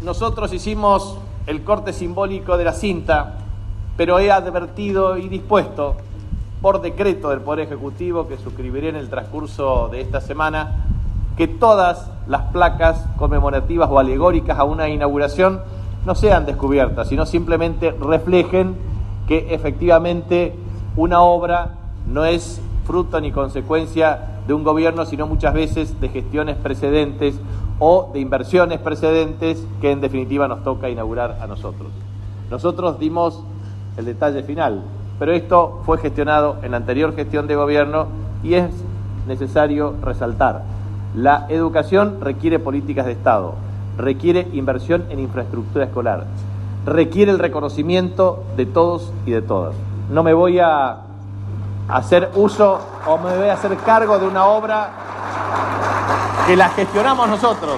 nosotros hicimos el corte simbólico de la cinta, pero he advertido y dispuesto por decreto del Poder Ejecutivo, que suscribiré en el transcurso de esta semana, que todas las placas conmemorativas o alegóricas a una inauguración no sean descubiertas, sino simplemente reflejen que efectivamente una obra no es fruto ni consecuencia de un gobierno, sino muchas veces de gestiones precedentes o de inversiones precedentes que en definitiva nos toca inaugurar a nosotros. Nosotros dimos el detalle final, pero esto fue gestionado en la anterior gestión de gobierno y es necesario resaltar: la educación requiere políticas de Estado, requiere inversión en infraestructura escolar, requiere el reconocimiento de todos y de todas. No me voy a hacer uso o me voy a hacer cargo de una obra que la gestionamos nosotros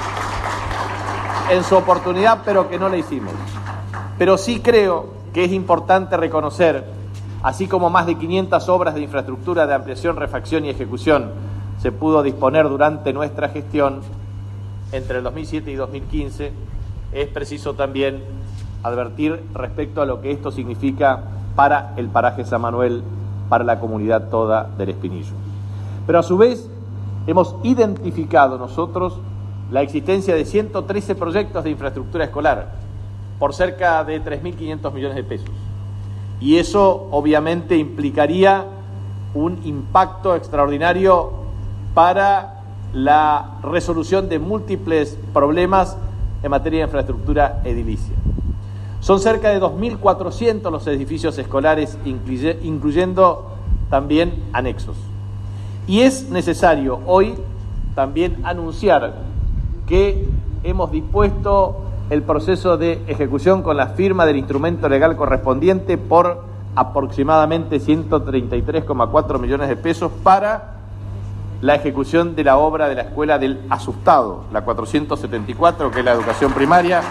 en su oportunidad, pero que no la hicimos. Pero sí creo que es importante reconocer, así como más de 500 obras de infraestructura de ampliación, refacción y ejecución se pudo disponer durante nuestra gestión entre el 2007 y 2015, es preciso también advertir respecto a lo que esto significa para el paraje San Manuel, para la comunidad toda del Espinillo. Pero a su vez hemos identificado nosotros la existencia de 113 proyectos de infraestructura escolar por cerca de 3.500 millones de pesos. Y eso obviamente implicaría un impacto extraordinario para la resolución de múltiples problemas en materia de infraestructura edilicia. Son cerca de 2.400 los edificios escolares, incluyendo también anexos. Y es necesario hoy también anunciar que hemos dispuesto el proceso de ejecución con la firma del instrumento legal correspondiente por aproximadamente 133,4 millones de pesos para la ejecución de la obra de la Escuela del Asustado, la 474, que es la educación primaria,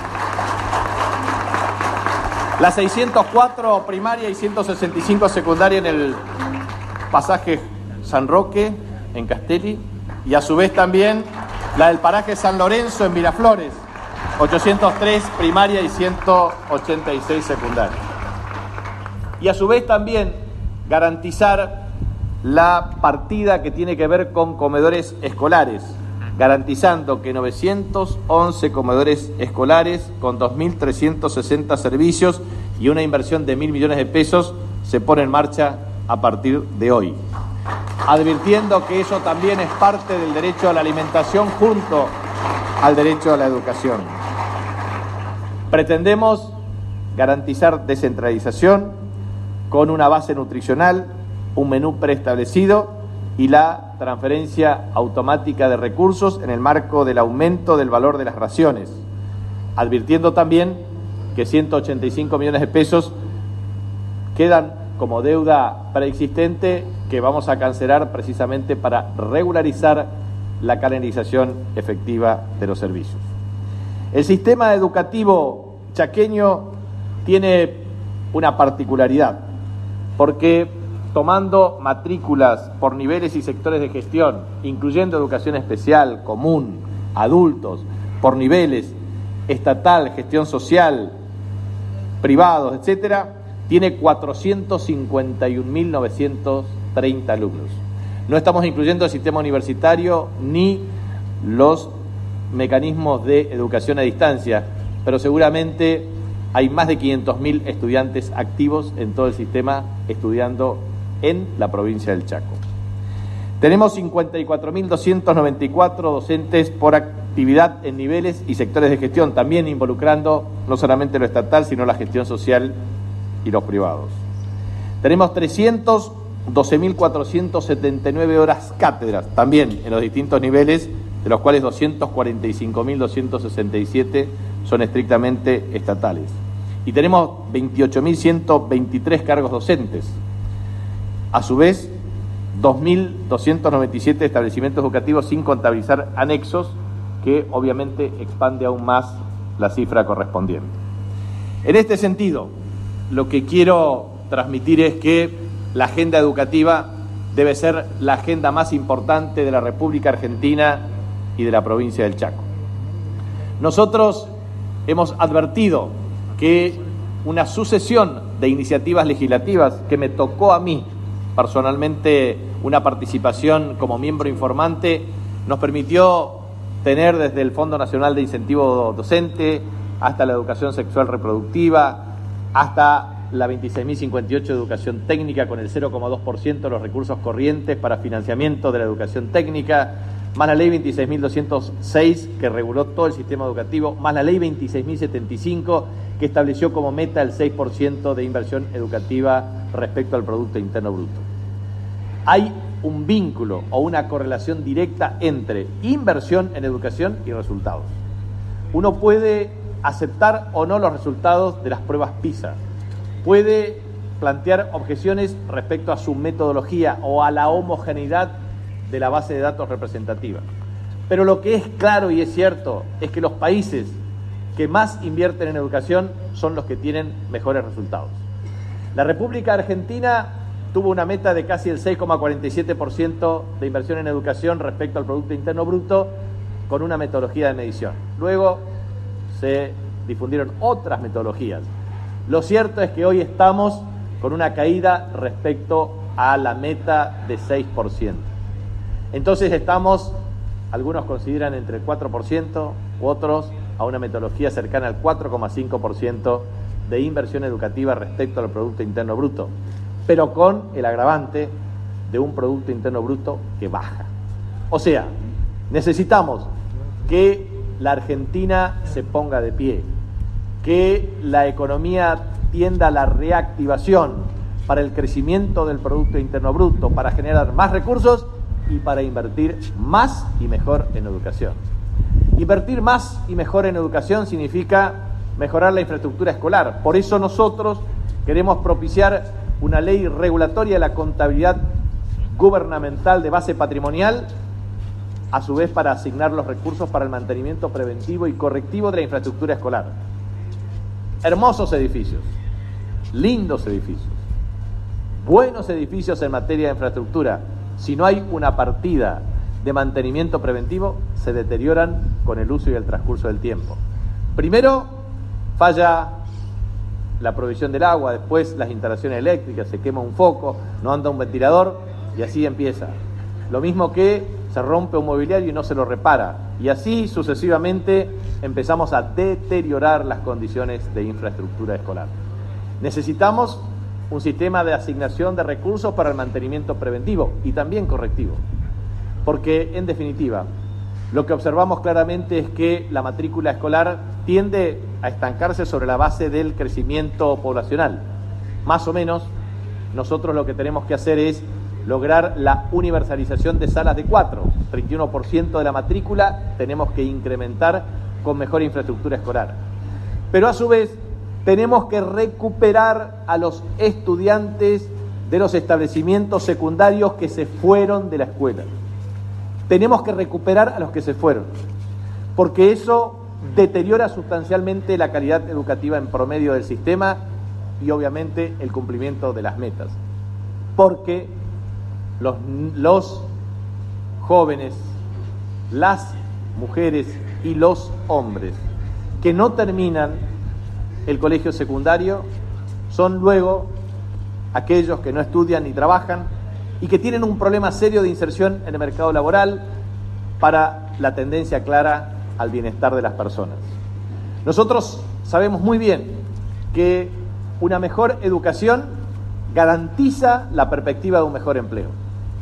la 604 primaria y 165 secundaria en el pasaje San Roque, en Castelli, y a su vez también la del paraje San Lorenzo en Miraflores, 803 primaria y 186 secundaria. Y a su vez también garantizar la partida que tiene que ver con comedores escolares, garantizando que 911 comedores escolares con 2.360 servicios y una inversión de 1.000 millones de pesos se pone en marcha a partir de hoy. Advirtiendo que eso también es parte del derecho a la alimentación junto al derecho a la educación. Pretendemos garantizar descentralización con una base nutricional, un menú preestablecido y la transferencia automática de recursos en el marco del aumento del valor de las raciones, advirtiendo también que 185 millones de pesos quedan como deuda preexistente que vamos a cancelar precisamente para regularizar la calendarización efectiva de los servicios. El sistema educativo chaqueño tiene una particularidad, porque tomando matrículas por niveles y sectores de gestión, incluyendo educación especial, común, adultos, por niveles, estatal, gestión social, privados, etcétera, tiene 451.930 alumnos. No estamos incluyendo el sistema universitario ni los mecanismos de educación a distancia, pero seguramente hay más de 500.000 estudiantes activos en todo el sistema estudiando en la provincia del Chaco. Tenemos 54.294 docentes por actividad en niveles y sectores de gestión, también involucrando no solamente lo estatal, sino la gestión social y los privados. Tenemos 312.479 horas cátedras, también en los distintos niveles, de los cuales 245.267 son estrictamente estatales. Y tenemos 28.123 cargos docentes. A su vez, 2.297 establecimientos educativos sin contabilizar anexos, que obviamente expande aún más la cifra correspondiente. En este sentido, lo que quiero transmitir es que la agenda educativa debe ser la agenda más importante de la República Argentina y de la provincia del Chaco. Nosotros hemos advertido que una sucesión de iniciativas legislativas que me tocó a mí personalmente una participación como miembro informante nos permitió tener desde el Fondo Nacional de Incentivo Docente hasta la educación sexual reproductiva, hasta la 26.058 de educación técnica con el 0,2% de los recursos corrientes para financiamiento de la educación técnica, más la ley 26.206 que reguló todo el sistema educativo, más la ley 26.075 que estableció como meta el 6% de inversión educativa respecto al Producto Interno Bruto. Hay un vínculo o una correlación directa entre inversión en educación y resultados. Uno puede aceptar o no los resultados de las pruebas PISA, puede plantear objeciones respecto a su metodología o a la homogeneidad de la base de datos representativa. Pero lo que es claro y es cierto es que los países que más invierten en educación son los que tienen mejores resultados. La República Argentina tuvo una meta de casi el 6,47% de inversión en educación respecto al Producto Interno Bruto con una metodología de medición. Luego se difundieron otras metodologías. Lo cierto es que hoy estamos con una caída respecto a la meta de 6%. Entonces estamos, algunos consideran entre el 4%, u otros a una metodología cercana al 4,5% de inversión educativa respecto al Producto Interno Bruto, pero con el agravante de un Producto Interno Bruto que baja. O sea, necesitamos que la Argentina se ponga de pie, que la economía tienda a la reactivación para el crecimiento del Producto Interno Bruto, para generar más recursos y para invertir más y mejor en educación. Invertir más y mejor en educación significa mejorar la infraestructura escolar. Por eso nosotros queremos propiciar una ley regulatoria de la contabilidad gubernamental de base patrimonial, a su vez para asignar los recursos para el mantenimiento preventivo y correctivo de la infraestructura escolar. Hermosos edificios, lindos edificios, buenos edificios en materia de infraestructura. Si no hay una partida de mantenimiento preventivo, se deterioran con el uso y el transcurso del tiempo. Primero, falla la provisión del agua, después las instalaciones eléctricas, se quema un foco, no anda un ventilador y así empieza. Lo mismo que se rompe un mobiliario y no se lo repara. Y así sucesivamente empezamos a deteriorar las condiciones de infraestructura escolar. Necesitamos un sistema de asignación de recursos para el mantenimiento preventivo y también correctivo. Porque, en definitiva, lo que observamos claramente es que la matrícula escolar tiende a estancarse sobre la base del crecimiento poblacional. Más o menos, nosotros lo que tenemos que hacer es lograr la universalización de salas de 4. 31% de la matrícula tenemos que incrementar con mejor infraestructura escolar. Pero a su vez, tenemos que recuperar a los estudiantes de los establecimientos secundarios que se fueron de la escuela. Tenemos que recuperar a los que se fueron, porque eso deteriora sustancialmente la calidad educativa en promedio del sistema y obviamente el cumplimiento de las metas. Porque los jóvenes, las mujeres y los hombres que no terminan el colegio secundario son luego aquellos que no estudian ni trabajan y que tienen un problema serio de inserción en el mercado laboral para la tendencia clara al bienestar de las personas. Nosotros sabemos muy bien que una mejor educación garantiza la perspectiva de un mejor empleo.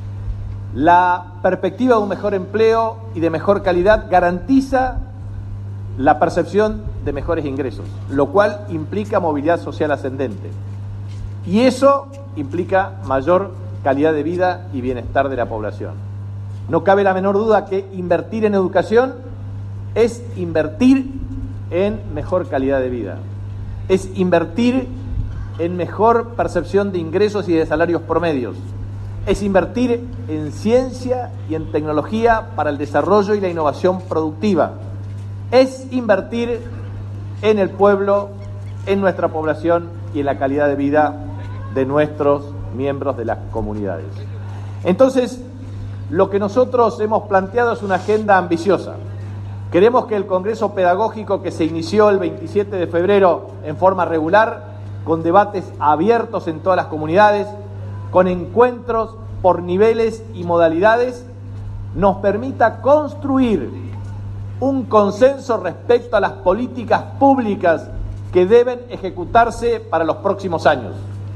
La perspectiva de un mejor empleo y de mejor calidad garantiza la percepción de mejores ingresos, lo cual implica movilidad social ascendente. Y eso implica mayor calidad de vida y bienestar de la población. No cabe la menor duda que invertir en educación es invertir en mejor calidad de vida, es invertir en mejor percepción de ingresos y de salarios promedios, es invertir en ciencia y en tecnología para el desarrollo y la innovación productiva, es invertir en el pueblo, en nuestra población y en la calidad de vida de nuestros miembros de las comunidades. Entonces, lo que nosotros hemos planteado es una agenda ambiciosa, Queremos que el Congreso Pedagógico, que se inició el 27 de febrero en forma regular, con debates abiertos en todas las comunidades, con encuentros por niveles y modalidades, nos permita construir un consenso respecto a las políticas públicas que deben ejecutarse para los próximos años.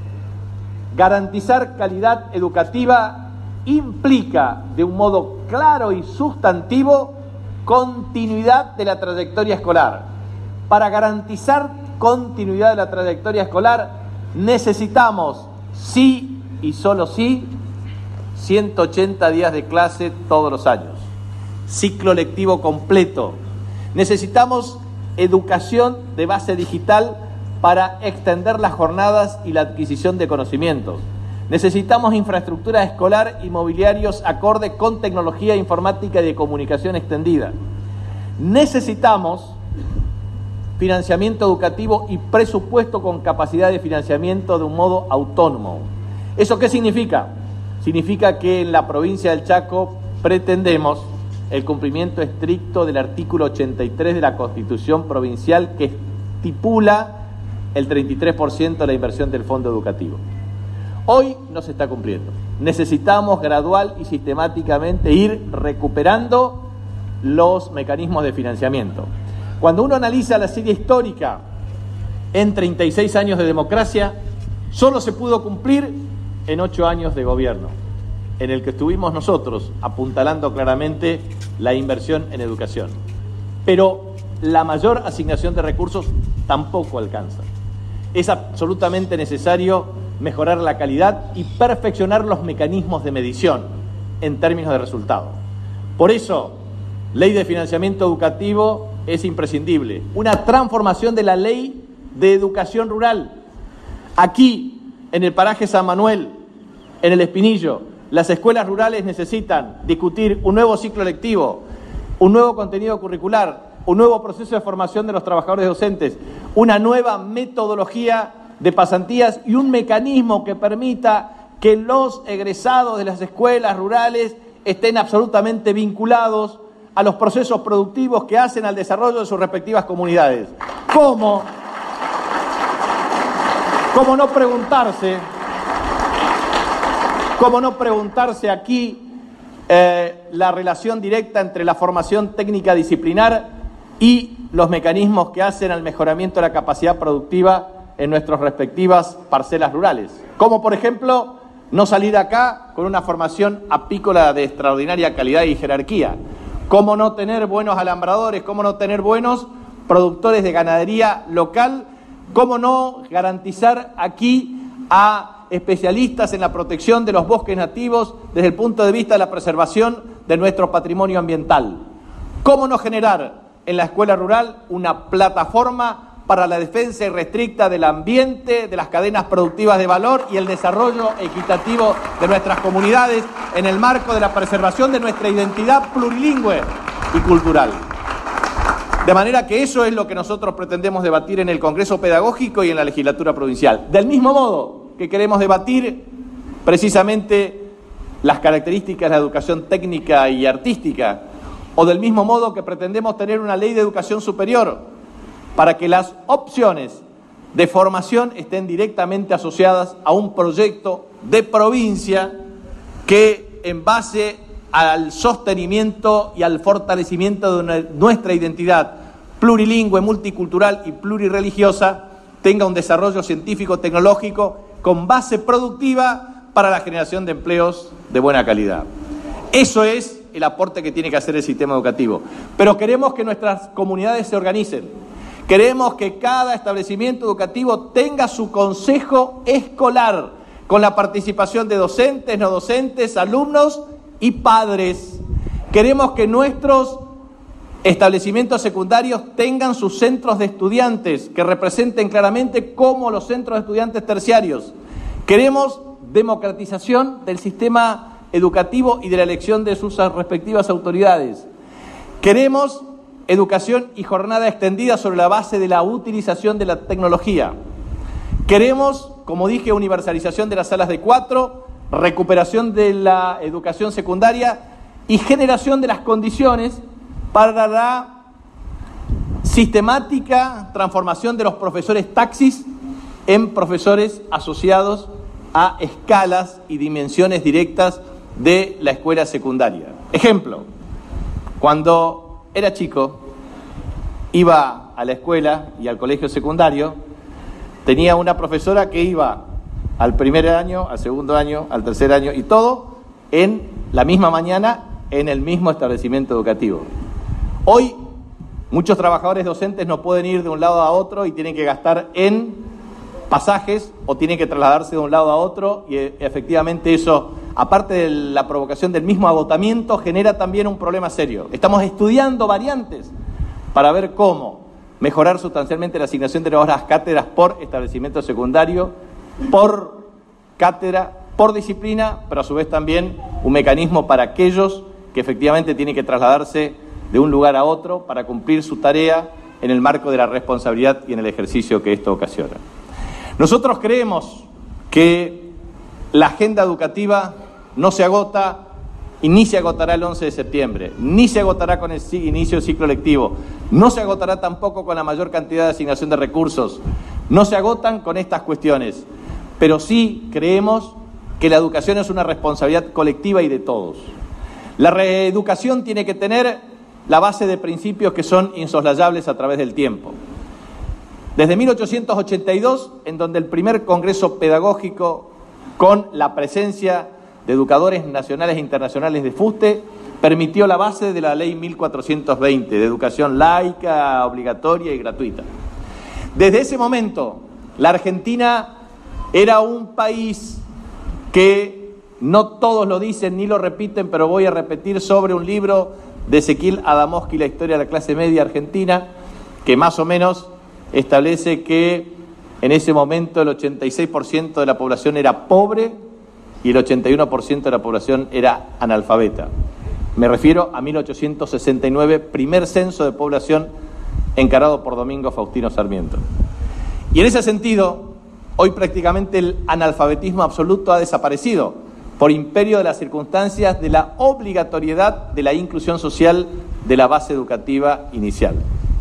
Garantizar calidad educativa implica, de un modo claro y sustantivo, continuidad de la trayectoria escolar. Para garantizar continuidad de la trayectoria escolar necesitamos, sí y solo sí, 180 días de clase todos los años, ciclo lectivo completo. Necesitamos educación de base digital para extender las jornadas y la adquisición de conocimientos. Necesitamos infraestructura escolar y mobiliarios acorde con tecnología informática y de comunicación extendida. Necesitamos financiamiento educativo y presupuesto con capacidad de financiamiento de un modo autónomo. ¿Eso qué significa? Significa que en la provincia del Chaco pretendemos el cumplimiento estricto del artículo 83 de la Constitución Provincial, que estipula el 33% de la inversión del fondo educativo. Hoy no se está cumpliendo. Necesitamos gradual y sistemáticamente ir recuperando los mecanismos de financiamiento. Cuando uno analiza la serie histórica en 36 años de democracia, solo se pudo cumplir en 8 años de gobierno, en el que estuvimos nosotros apuntalando claramente la inversión en educación. Pero la mayor asignación de recursos tampoco alcanza. Es absolutamente necesario mejorar la calidad y perfeccionar los mecanismos de medición en términos de resultados. Por eso, ley de financiamiento educativo es imprescindible. Una transformación de la ley de educación rural. Aquí, en el paraje San Manuel, en el Espinillo, las escuelas rurales necesitan discutir un nuevo ciclo lectivo, un nuevo contenido curricular, un nuevo proceso de formación de los trabajadores docentes, una nueva metodología de pasantías y un mecanismo que permita que los egresados de las escuelas rurales estén absolutamente vinculados a los procesos productivos que hacen al desarrollo de sus respectivas comunidades. ¿Cómo no preguntarse aquí la relación directa entre la formación técnica disciplinar y los mecanismos que hacen al mejoramiento de la capacidad productiva en nuestras respectivas parcelas rurales? Como, por ejemplo, no salir acá con una formación apícola de extraordinaria calidad y jerarquía. Cómo no tener buenos alambradores, cómo no tener buenos productores de ganadería local, cómo no garantizar aquí a especialistas en la protección de los bosques nativos desde el punto de vista de la preservación de nuestro patrimonio ambiental. Cómo no generar en la escuela rural una plataforma para la defensa irrestricta del ambiente, de las cadenas productivas de valor y el desarrollo equitativo de nuestras comunidades en el marco de la preservación de nuestra identidad plurilingüe y cultural. De manera que eso es lo que nosotros pretendemos debatir en el Congreso Pedagógico y en la legislatura provincial. Del mismo modo que queremos debatir precisamente las características de la educación técnica y artística, o del mismo modo que pretendemos tener una ley de educación superior para que las opciones de formación estén directamente asociadas a un proyecto de provincia que, en base al sostenimiento y al fortalecimiento de nuestra identidad plurilingüe, multicultural y plurirreligiosa, tenga un desarrollo científico-tecnológico con base productiva para la generación de empleos de buena calidad. Eso es el aporte que tiene que hacer el sistema educativo. Pero queremos que nuestras comunidades se organicen. Queremos que cada establecimiento educativo tenga su consejo escolar, con la participación de docentes, no docentes, alumnos y padres. Queremos que nuestros establecimientos secundarios tengan sus centros de estudiantes, que representen claramente como los centros de estudiantes terciarios. Queremos democratización del sistema educativo y de la elección de sus respectivas autoridades. Queremos educación y jornada extendida sobre la base de la utilización de la tecnología. Queremos, como dije, universalización de las salas de 4, recuperación de la educación secundaria y generación de las condiciones para la sistemática transformación de los profesores taxis en profesores asociados a escalas y dimensiones directas de la escuela secundaria. Ejemplo, cuando era chico, iba a la escuela y al colegio secundario, tenía una profesora que iba al primer año, al segundo año, al tercer año y todo en la misma mañana en el mismo establecimiento educativo. Hoy muchos trabajadores docentes no pueden ir de un lado a otro y tienen que gastar en pasajes o tienen que trasladarse de un lado a otro y efectivamente eso, aparte de la provocación del mismo agotamiento, genera también un problema serio. Estamos estudiando variantes para ver cómo mejorar sustancialmente la asignación de las cátedras por establecimiento secundario, por cátedra, por disciplina, pero a su vez también un mecanismo para aquellos que efectivamente tienen que trasladarse de un lugar a otro para cumplir su tarea en el marco de la responsabilidad y en el ejercicio que esto ocasiona. Nosotros creemos que la agenda educativa no se agota y ni se agotará el 11 de septiembre, ni se agotará con el inicio del ciclo lectivo, no se agotará tampoco con la mayor cantidad de asignación de recursos, no se agotan con estas cuestiones, pero sí creemos que la educación es una responsabilidad colectiva y de todos. La reeducación tiene que tener la base de principios que son insoslayables a través del tiempo. Desde 1882, en donde el primer congreso pedagógico con la presencia de educadores nacionales e internacionales de fuste permitió la base de la ley 1420 de educación laica, obligatoria y gratuita. Desde ese momento, la Argentina era un país que no todos lo dicen ni lo repiten, pero voy a repetir sobre un libro de Ezequiel Adamowski, La historia de la clase media argentina, que más o menos establece que en ese momento el 86% de la población era pobre y el 81% de la población era analfabeta. Me refiero a 1869, primer censo de población encarado por Domingo Faustino Sarmiento. Y en ese sentido, hoy prácticamente el analfabetismo absoluto ha desaparecido por imperio de las circunstancias de la obligatoriedad de la inclusión social de la base educativa inicial.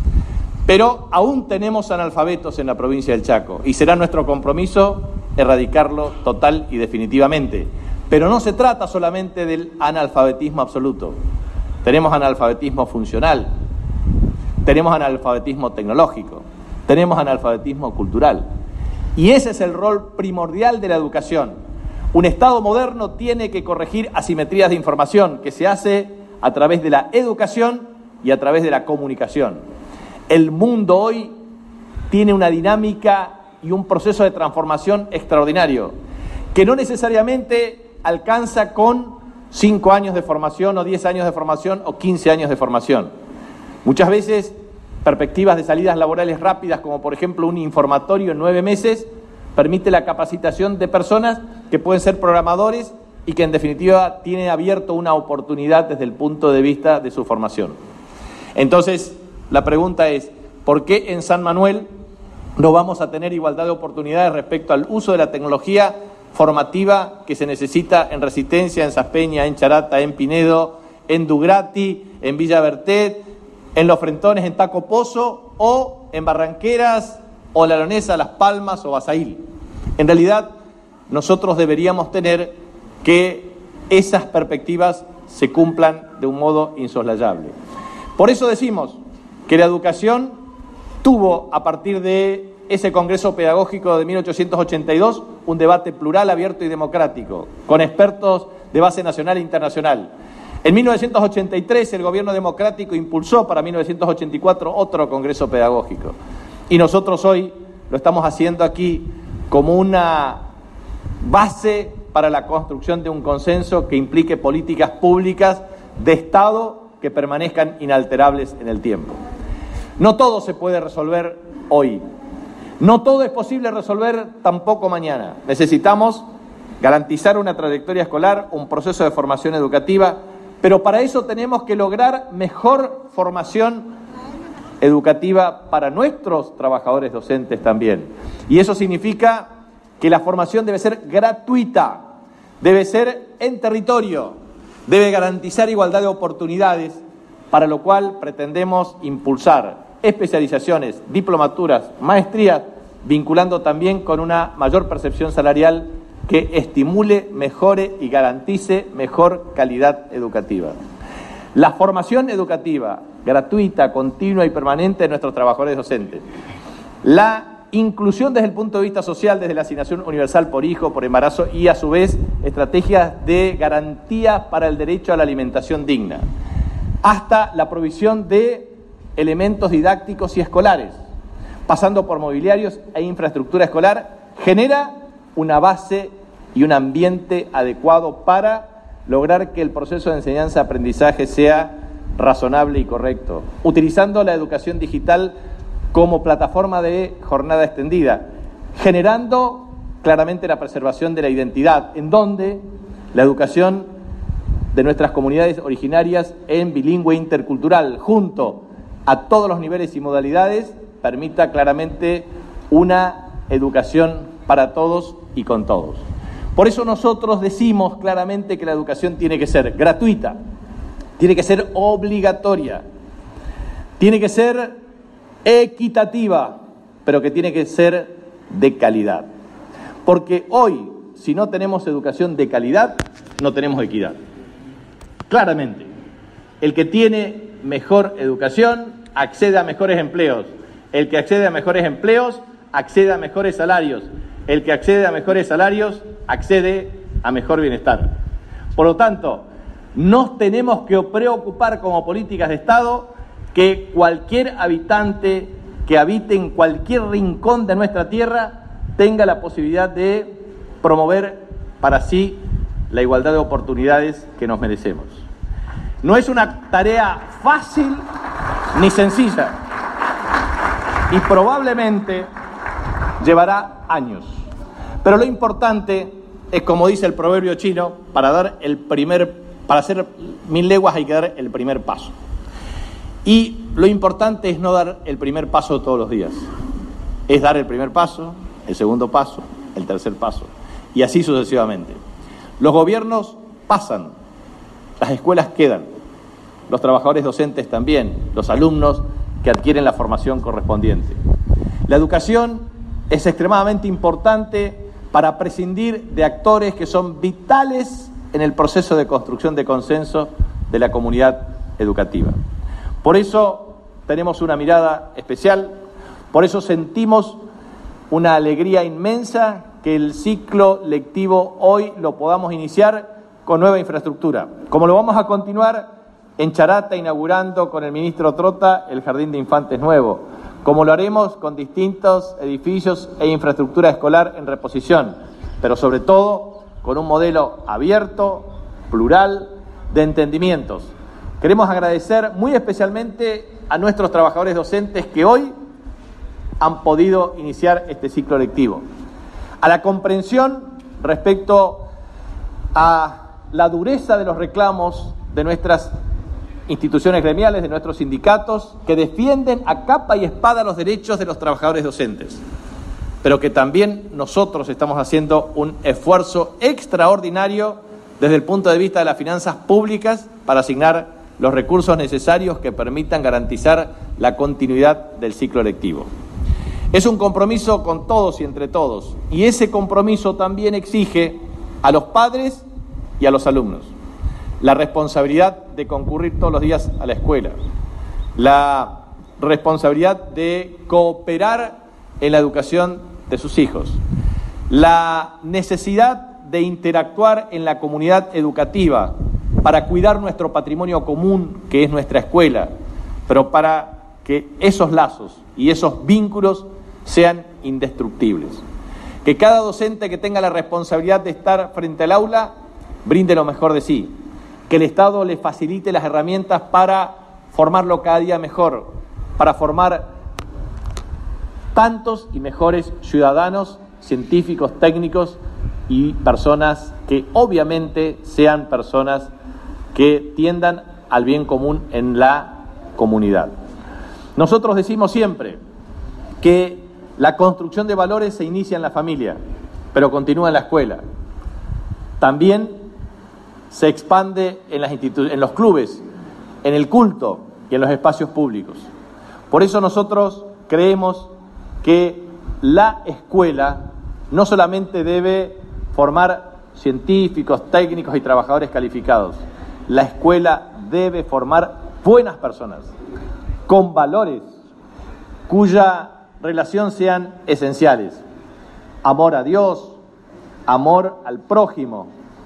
Pero aún tenemos analfabetos en la provincia del Chaco y será nuestro compromiso erradicarlo total y definitivamente. Pero no se trata solamente del analfabetismo absoluto. Tenemos analfabetismo funcional, tenemos analfabetismo tecnológico, tenemos analfabetismo cultural. Y ese es el rol primordial de la educación. Un Estado moderno tiene que corregir asimetrías de información que se hace a través de la educación y a través de la comunicación. El mundo hoy tiene una dinámica y un proceso de transformación extraordinario, que no necesariamente alcanza con 5 años de formación o 10 años de formación o 15 años de formación. Muchas veces perspectivas de salidas laborales rápidas, como por ejemplo un informatorio en 9 meses, permite la capacitación de personas que pueden ser programadores y que en definitiva tienen abierto una oportunidad desde el punto de vista de su formación. Entonces, la pregunta es, ¿por qué en San Manuel no vamos a tener igualdad de oportunidades respecto al uso de la tecnología formativa que se necesita en Resistencia, en Saspeña, en Charata, en Pinedo, en Dugrati, en Villa Bertet, en Los Frentones, en Taco Pozo o en Barranqueras o La Leonesa, Las Palmas o Basail? En realidad, nosotros deberíamos tener que esas perspectivas se cumplan de un modo insoslayable. Por eso decimos que la educación tuvo, a partir de ese Congreso Pedagógico de 1882, un debate plural, abierto y democrático, con expertos de base nacional e internacional. En 1983 el gobierno democrático impulsó para 1984 otro Congreso Pedagógico. Y nosotros hoy lo estamos haciendo aquí como una base para la construcción de un consenso que implique políticas públicas de Estado que permanezcan inalterables en el tiempo. No todo se puede resolver hoy. No todo es posible resolver tampoco mañana. Necesitamos garantizar una trayectoria escolar, un proceso de formación educativa, pero para eso tenemos que lograr mejor formación educativa para nuestros trabajadores docentes también. Y eso significa que la formación debe ser gratuita, debe ser en territorio, debe garantizar igualdad de oportunidades, para lo cual pretendemos impulsar especializaciones, diplomaturas, maestrías, vinculando también con una mayor percepción salarial que estimule, mejore y garantice mejor calidad educativa. La formación educativa gratuita, continua y permanente de nuestros trabajadores docentes. La inclusión desde el punto de vista social, desde la asignación universal por hijo, por embarazo y a su vez estrategias de garantía para el derecho a la alimentación digna, hasta la provisión de elementos didácticos y escolares, pasando por mobiliarios e infraestructura escolar, genera una base y un ambiente adecuado para lograr que el proceso de enseñanza-aprendizaje sea razonable y correcto, utilizando la educación digital como plataforma de jornada extendida, generando claramente la preservación de la identidad, en donde la educación de nuestras comunidades originarias en bilingüe intercultural, junto a todos los niveles y modalidades, permita claramente una educación para todos y con todos. Por eso nosotros decimos claramente que la educación tiene que ser gratuita, tiene que ser obligatoria, tiene que ser equitativa, pero que tiene que ser de calidad. Porque hoy, si no tenemos educación de calidad, no tenemos equidad. Claramente, el que tiene mejor educación accede a mejores empleos. El que accede a mejores empleos accede a mejores salarios. El que accede a mejores salarios accede a mejor bienestar. Por lo tanto, nos tenemos que preocupar como políticas de Estado que cualquier habitante que habite en cualquier rincón de nuestra tierra tenga la posibilidad de promover para sí la igualdad de oportunidades que nos merecemos. No es una tarea fácil ni sencilla y probablemente llevará años. Pero lo importante es, como dice el proverbio chino, para hacer 1000 leguas hay que dar el primer paso. Y lo importante es no dar el primer paso todos los días. Es dar el primer paso, el segundo paso, el tercer paso, y así sucesivamente. Los gobiernos pasan, las escuelas quedan, los trabajadores docentes también, los alumnos que adquieren la formación correspondiente. La educación es extremadamente importante para prescindir de actores que son vitales en el proceso de construcción de consenso de la comunidad educativa. Por eso tenemos una mirada especial, por eso sentimos una alegría inmensa que el ciclo lectivo hoy lo podamos iniciar con nueva infraestructura, como lo vamos a continuar en Charata, inaugurando con el ministro Trota el Jardín de Infantes nuevo, como lo haremos con distintos edificios e infraestructura escolar en reposición, pero sobre todo con un modelo abierto, plural, de entendimientos. Queremos agradecer muy especialmente a nuestros trabajadores docentes que hoy han podido iniciar este ciclo lectivo, a la comprensión respecto a la dureza de los reclamos de nuestras instituciones gremiales, de nuestros sindicatos, que defienden a capa y espada los derechos de los trabajadores docentes, pero que también nosotros estamos haciendo un esfuerzo extraordinario desde el punto de vista de las finanzas públicas para asignar los recursos necesarios que permitan garantizar la continuidad del ciclo lectivo. Es un compromiso con todos y entre todos, y ese compromiso también exige a los padres y a los alumnos la responsabilidad de concurrir todos los días a la escuela, la responsabilidad de cooperar en la educación de sus hijos, la necesidad de interactuar en la comunidad educativa para cuidar nuestro patrimonio común, que es nuestra escuela, pero para que esos lazos y esos vínculos sean indestructibles. Que cada docente que tenga la responsabilidad de estar frente al aula brinde lo mejor de sí, que el Estado le facilite las herramientas para formarlo cada día mejor, para formar tantos y mejores ciudadanos, científicos, técnicos y personas que obviamente sean personas que tiendan al bien común en la comunidad. Nosotros decimos siempre que la construcción de valores se inicia en la familia, pero continúa en la escuela. También se expande en los clubes, en el culto y en los espacios públicos. Por eso nosotros creemos que la escuela no solamente debe formar científicos, técnicos y trabajadores calificados. La escuela debe formar buenas personas, con valores, cuya relación sean esenciales. Amor a Dios, amor al prójimo,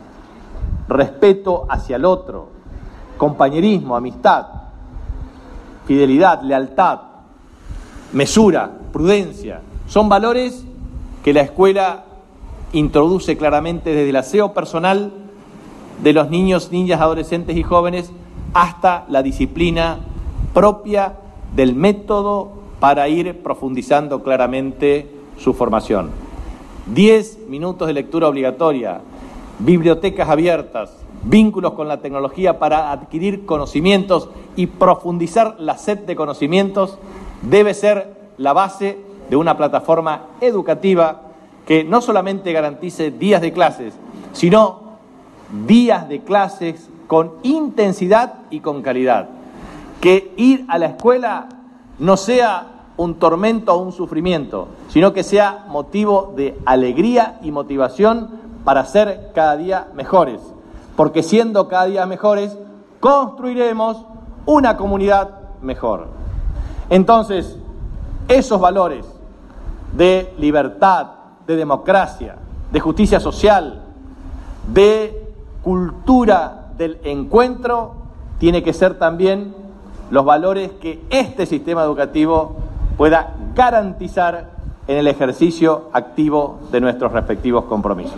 respeto hacia el otro, compañerismo, amistad, fidelidad, lealtad, mesura, prudencia. Son valores que la escuela introduce claramente desde el aseo personal de los niños, niñas, adolescentes y jóvenes hasta la disciplina propia del método para ir profundizando claramente su formación. 10 minutos de lectura obligatoria, bibliotecas abiertas, vínculos con la tecnología para adquirir conocimientos y profundizar la sed de conocimientos debe ser la base de una plataforma educativa que no solamente garantice días de clases, sino días de clases con intensidad y con calidad. Que ir a la escuela no sea un tormento o un sufrimiento, sino que sea motivo de alegría y motivación para ser cada día mejores. Porque siendo cada día mejores, construiremos una comunidad mejor. Entonces, esos valores de libertad, de democracia, de justicia social, de cultura del encuentro, tiene que ser también los valores que este sistema educativo pueda garantizar en el ejercicio activo de nuestros respectivos compromisos.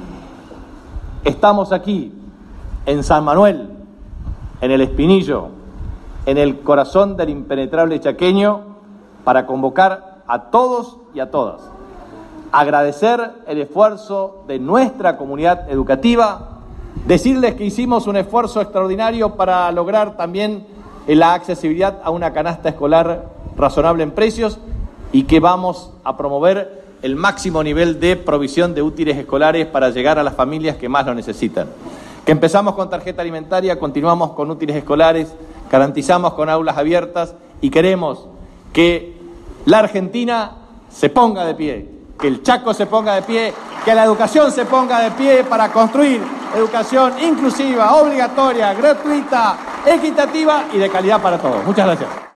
Estamos aquí, en San Manuel, en el Espinillo, en el corazón del impenetrable chaqueño, para convocar a todos y a todas, agradecer el esfuerzo de nuestra comunidad educativa, decirles que hicimos un esfuerzo extraordinario para lograr también la accesibilidad a una canasta escolar razonable en precios y que vamos a promover el máximo nivel de provisión de útiles escolares para llegar a las familias que más lo necesitan. Que empezamos con tarjeta alimentaria, continuamos con útiles escolares, garantizamos con aulas abiertas y queremos que la Argentina se ponga de pie, que el Chaco se ponga de pie, que la educación se ponga de pie para construir educación inclusiva, obligatoria, gratuita, equitativa y de calidad para todos. Muchas gracias.